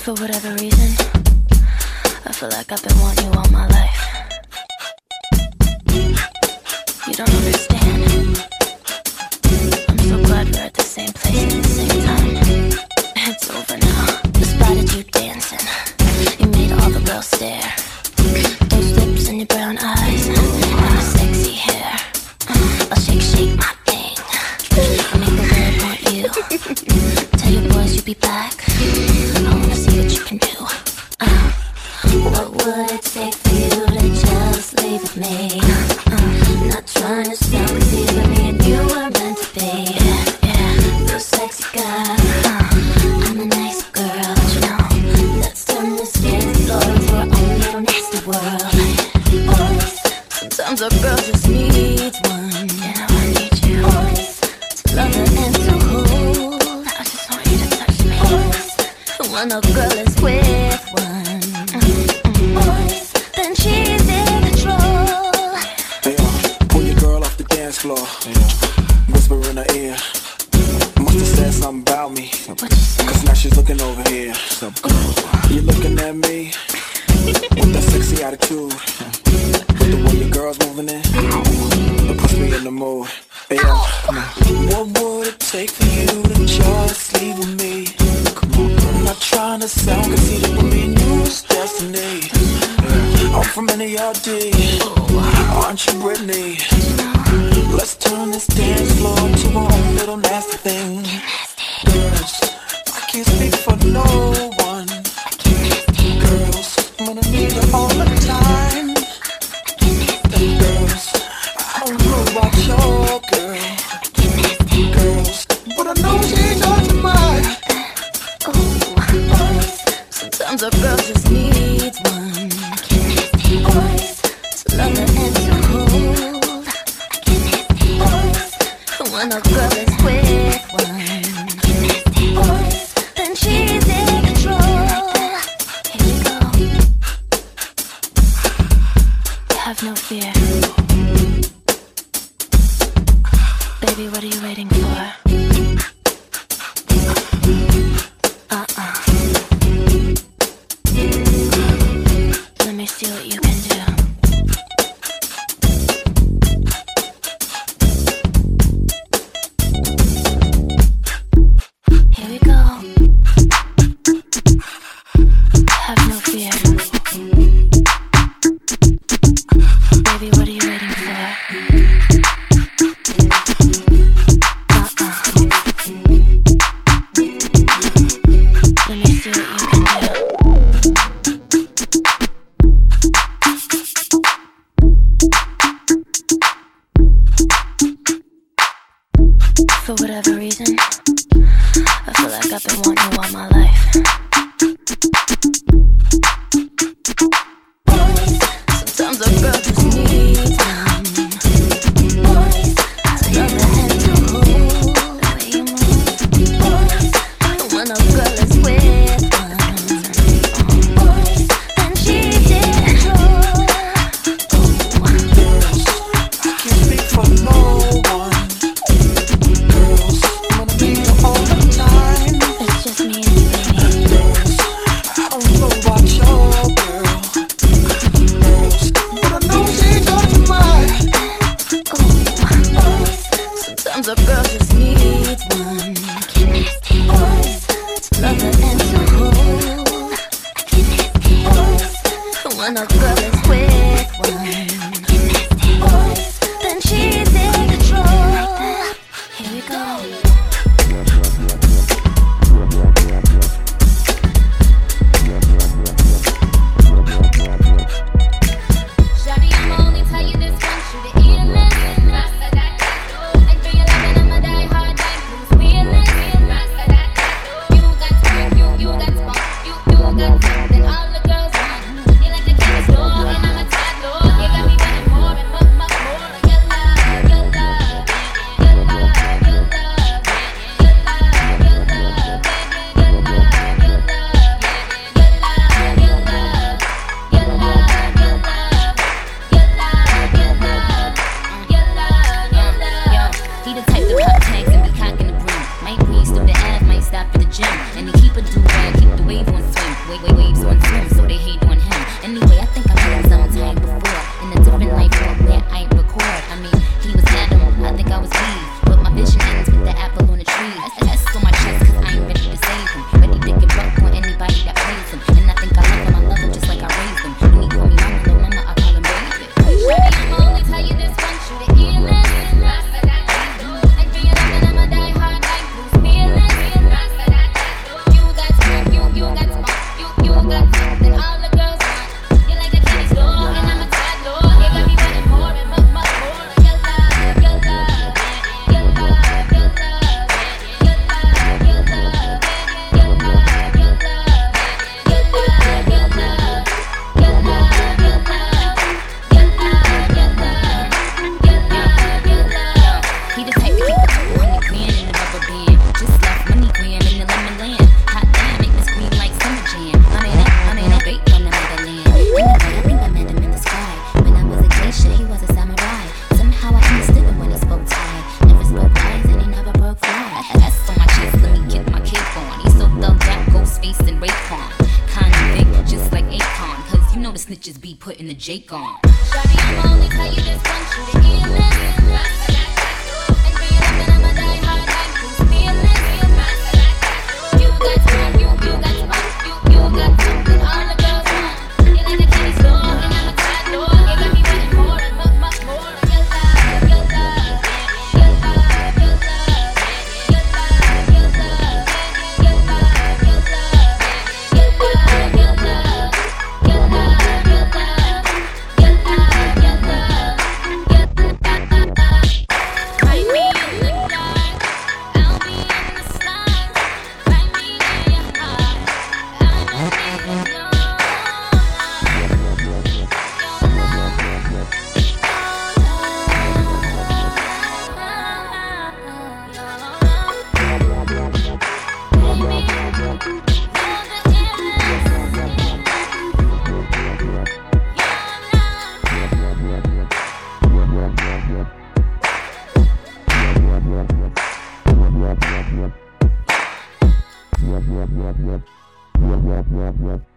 For whatever reason, I feel like I've been wanting you all my life. You don't understand. I'm so glad we're at the same place at the same time. It's over now. I spotted you dancing. You made all the girls stare. Those lips and your brown eyes and your sexy hair. I'll shake my thing. I'll make the world want you. Tell your boys you'll be back. I wanna see what you can do. What would it take for you to just leave with me? Not trying to sound crazy, but me and you were meant to be. Yeah, the sexy guy. I'm a nice girl, you know. Let's turn this dance floor into our own little nasty world. Boys, sometimes a girl just needs one. You know I need you. Boys, to love her and to hold. I just want you to touch me. Boys, when a girl is with one. Boys, then she's in control. Hey, pull your girl off the dance floor. Whisper in her ear. Must have said something about me. Cause now she's looking over here. You looking at me with that sexy attitude. With the way your girl's moving in, it puts me in the mood. Hey, come on. What would it take for you to just leave with me? I'm not trying to sound conceited, but me and you's destiny. I'm from NERD, aren't you Britney? Let's turn this dance floor to our own little nasty thing. Girls, I can't speak for no one. Girls, I'm gonna need you all the time. Girls, I don't know about your girl. Girls, but I know she ain't got your mind. Sometimes a girl just needs one. Boys, to love her and to hold. Boys, when a girl is with one. Boys, then she's in control. Here we go. Have no fear. Baby, what are you waiting for? Let me see what you can do. Here we go. Have no fear. Baby, what are you waiting for? Let me see what you can do. For whatever reason, I feel like I've been wanting you all my life. Sometimes a girl just needs one. Boys, to love her and to hold. The way you move. Boys, when a girl is with one. Boys, then she's in control. Girls, I can't speak for no one. It's just me and you, baby. Girls, I don't know about your girl. Girls, but I know she got your mind. Sometimes a girl just needs one. Boys, to love her and to hold. Boys, when a girl is with one. Boys, then she's in control. Here we go. Then all the girls want you like the chemist door. just be putting the Jake on. Shawty, I'ma only tell you this once, you the illest. And for you looking, I'ma die hard like Bruce Willis. You got time, you got spunk, you got something all the girls want. You like a candy store, and I'm a tight door. You got me wanting more and much more. Your love, your love, your love, your love, your love, your love, your love, your love, your love, your love, your love, your love. Find me in the dark, I'll be in the sun. Find me in your heart, I need your love. Yep.